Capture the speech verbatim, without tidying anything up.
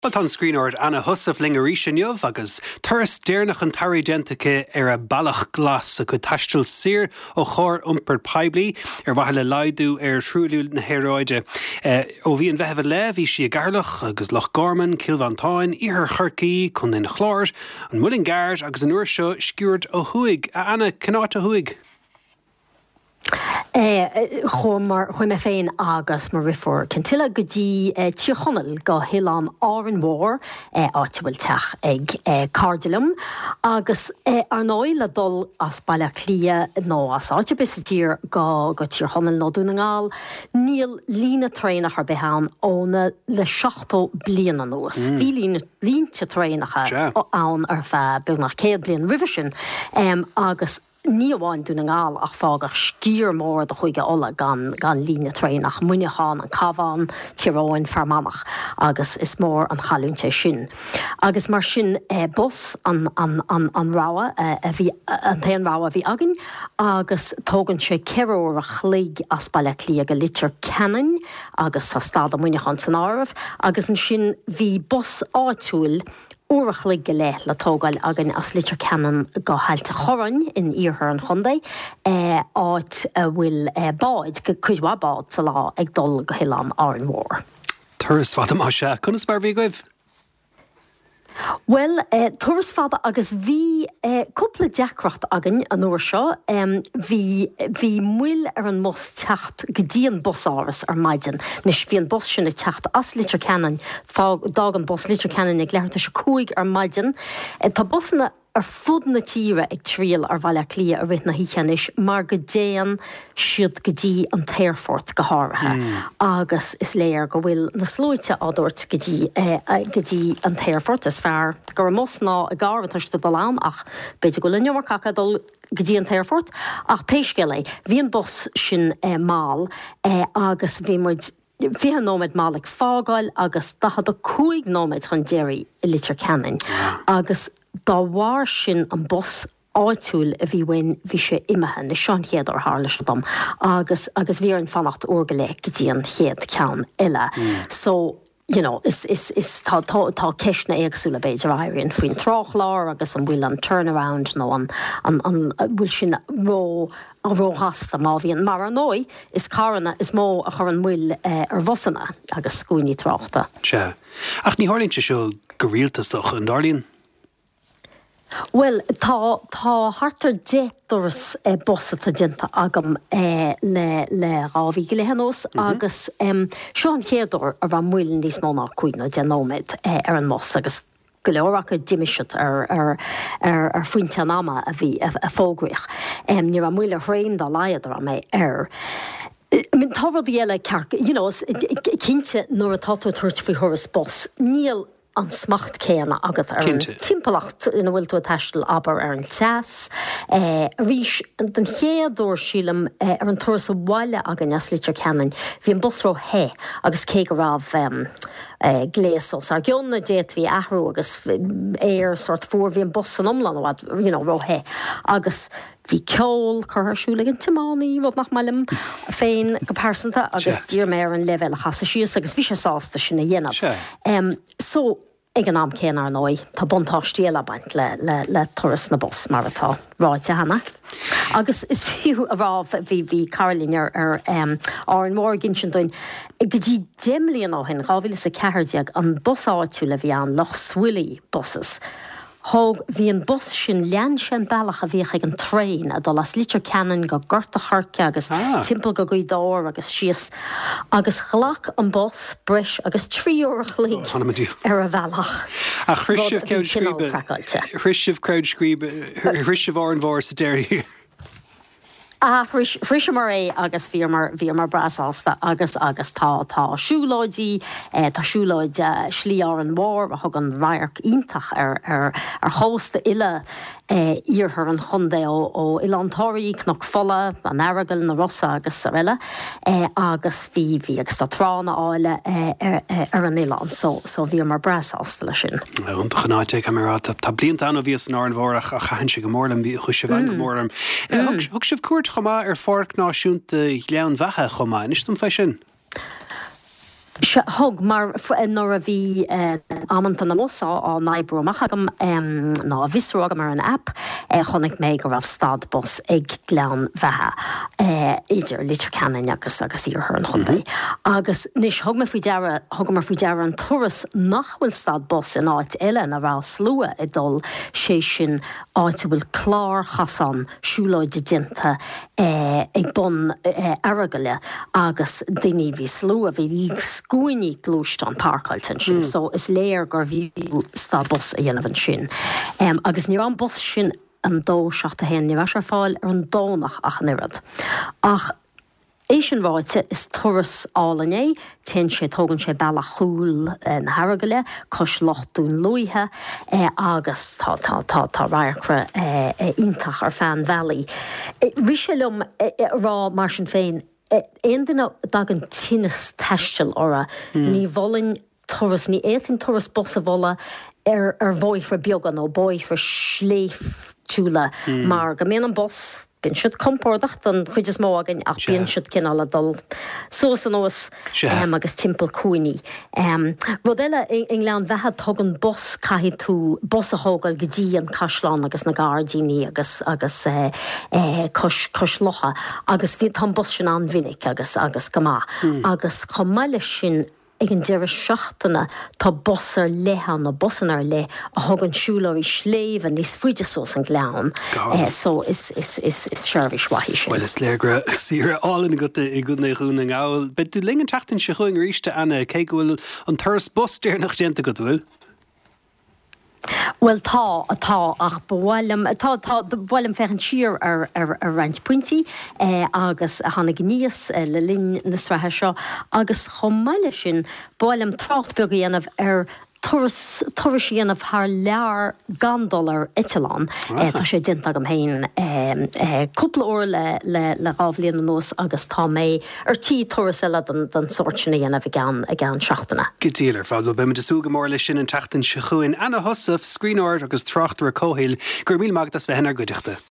Tá screenord Anna Hussaf lingaríisineomh agus turas déirnach an tarí dentacha ar a bailach glas a go taistil sir ó chóir umpar peblií ar bhaithe le laidú ar shrúiliú na héróide. Ó bhí an bheitheh le bhí si a garlach agus Loch Gorman, Kilvantáin, Ihar Churcaí chun in chláir, an Mulling Gard agus an uair seo sciúrt ó thuig. Anna, cnáit a thuig? Chum me féin agus mar rifor Cantilla go dtí tíochonal go hián áran mór áitbhfuil teach ag Cardilum agus ar nói le dul as bailile clia nó as áite bis tír go go tíochonal nó dúna ngáil níl lína tréinach ar behan óna le seachtó bliana nuas. Bhí lína línte tréinacha ann ar bheith beagnach céad blian rivisin agus ní bháin dúna ngáil ach fágach scír mór do chuige ola gan gan lína tréinach muineáin an cabhán tíráin fermanach agus is mór an chaúnte sin. Agus mar sin eh, bus an, an, an, an ráha eh, a bhí an taon ráha bhí agin agus tógann sé ceróir a chlíg as bailile clia go litir ceann agus tá stáda muineáin san áibh agus an sin bhí bus áitiúil Uachlig go le le tógáil agan as litir ceann go heilte chorann in Ihar an Chondae áit bhfuil báid go chuidhá báid sa lá ag dul go hián áran mór. Turas fada má se, chunas mar bhí goibh? Well, uh, turas fada agus bhí uh, cúpla deacracht agan an uair seo, um, bhí bhí muil ar an mos techt go dtí an bus áras ar maidin, nes bhí an bus sinna techt as litir ceann, dag an bus litir ceann ag leirta se cúig ar maidin. Uh, tá busna ar fud na tíre ag tríal ar bhaile clia a bhrit na hícheanis mar go déan siad go dtí an téirfort go háirithe. Mm. Agus is léir go bhfuil na slóite ádúirt go dtí eh, go dtí an téirfort is fearr gur mos ná a gáhairteiste do lán ach beidir go le neomharcacha dul go dtí an téirfort ach péiscile bhí an bus sin eh, máil eh, agus bhí muid Bhí an nóid málaigh fágáil agus dahad a cúig nóid chun déirí i litir ceann. Agus dá bhhair sin an bus áitiúil a bhí bhain bhí sé imethe na seán chéad ar hála se dom agus agus bhí an fannacht orga le go dtí an chéad ceann eile. So you know, is is is tá tá tá ceisna éagsúla beidir airíonn faoin troch lár agus an bhfuil an turnaround nó an an an bhfuil sin ró a róhasta má bhíon mar an nói is caranna is mó a chur an bhfuil uh, ar bhosanna agus scúiní tráchta. Se. Ach ní hálínte seo go rialtasach an Darlín? Well, tá tá hartar dé doras eh, bosa tá dinta agam eh, le le rábhí go lehanós mm-hmm. agus um, seán chéadúir a bh muilin níos móna cuina genóid eh, ar an mos agus go leorach a diimiisiid ar ar ar ar faointe an ama a bhí a, a fógriach. Um, ní a muile réin dá laiad ar mé ar. Min táhar eile cearc, you know, cínte nuair a táú tuairt faoi thuras bos, níl an smacht céanna agat ar an timpplacht ina bhfuil tú a teistil aber ar an teas. Eh, rís den chéadúir sílam eh, ar an turas a bhaile agan as litir ceann, bhí an busró he agus cé go rah um, eh, gléasos ar gionna déit bhí ahrú agus éir sort fuór bhí an bus an omlan bhad, you know, ró he agus bhí ceol chuthsúla an timánaí bhd nach mailim féin go persanta agus dír mé ar an level a chasa síos agus bhí sé sásta sinna dhéanamh. Um, so ag an am céan ar nói, tá buntáistíal a baint le, le, le turas na bus mar atá ráite hana. Agus is fiú a ráh bhí bhí Caroline ar, ar um, an mór gin sin doin go dtí déimlíon á hin rábhíle sa ceirdeag an bus áitiúla bhí an Loch Swilly buses. Thóg bhí an bus sin lean sin bailach a bhíoch ag an tréin a dul as litir ceann go gorta charce agus ah. timppla go gcuidóir agus sios agus chlach an bus bris agus tríúir chlíg oh, ar a bhealach. A chrisibh crowd chrisibh crowd scríbe chrisibh áran mhór sa déir. Ah, frisise mar é agus bhí mar bhí mar brasásta agus agus tá tá siúláidí eh, tá siúláid uh, slí ar an mór a thug an rairc ítach ar ar ar hósta ile eh, Ihar an Chondae ó ó Ilantóirí nach fola an Aragal na Rossa agus sa eile eh, agus bhí bhí agus tá trána áile eh, ar, ar an Ilan so so bhí mar brasásta lei sin. An chnáte camera tá blianta an bhí an áran mhórach a chahan se go mórlam bhí chuise bhain go mórlam. Thug sibh cuairt chomá ar fórc náisiúnta leann bheithe chomá, is dom fé sin? Se thug mar nóair a bhí amanta na mósá á naibbrú amachchagam ná bhisrúga mar an app chonig méid go raibh stad bus ag glean bheitthe idir litir ceanna agus agus íor an chundaí. Agus níos thug me faoi deara thugam mar faoi deara an turas nachhfuil stad bus in áit eile na bhil slua i dul sé sin áit bhfuil chlár chasan siúláid dinta ag bun agale agus daoine bhí slua bhí scuinní glúist an parkailte sin, so is léir gur bhíú stad bus a dhéanamh sin. Um, agus ní an bus sin an dó seachta hen ní bheis ar fáil ar an dónach ach nirad. Ach é sin bháite is turas álané, ten sé tógann sé bella chúl na haragale, cos lochtún luithe agus tá tá tá tá raicre intach ar Fan Valley. Bhí sé lum rá mar sin féin Éon duine dag an tinnis teistil ora ní bholainn turas ní éithn turas bus a bhola ar ar bhóid for beagán ó bóid for sléif túla mar go mbeadh an bus bíonn siad compórdacht an chuid is mó agin ach bíonn siad cinál a dul suas an os agus timpeall cuainní. Rud eile in lean bheithe tugann bus caithfidh tú bus a thógáil go dtí an Caisleán agus na Gardaíní agus agus cos locha agus bhí tá bus sin an mhinic agus agus go maith. Agus chomh maith sin ag an deire seachtainna tá bus ar lehan na busan ar le a thugann siúlóirí sléomh a níos fuide sos an gleann. So is is is is seirbhís waithí sin. Well is léir sire álan go i gúna chuúna ngáil, bet tú lingan teachtain se chuing ríiste anna cé go bhfuil an turas bus déarnach déanta go bhfuil? Well tá atá ach bhfuilm tá tá bhfuilm fechan siar ar ar ar Ranch Pointí agus hána gníos le linn na strathe seo agus chomáile sin bhfuilm trácht beag dhéanamh ar turas turas dhéanamh th lear gandólar Italán tá sé dinta go héin cúpla uair le le le rábhlíon na nós agus tá mé ar tí turas eile den sort sin dhéanamh gan a gan seachtainna. Gotíar fáil be me de súga mór lei sin an teachtain se chuin Anna Hossaigh scríóir agus tráchttar a cóhéil gur míl mag das bheith henar goideachta.